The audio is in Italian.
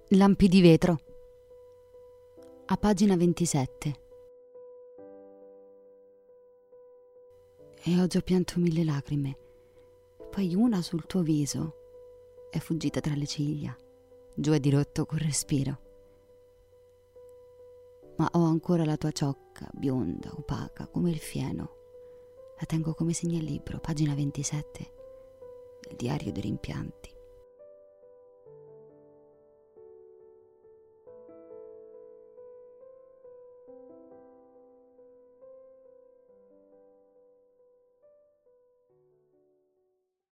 Lampi di vetro. A pagina 27. E ho già pianto 1000 lacrime, poi una sul tuo viso è fuggita tra le ciglia, giù è dirotto col respiro. Ma ho ancora la tua ciocca, bionda, opaca, come il fieno. La tengo come segnalibro, pagina 27, del diario dei rimpianti.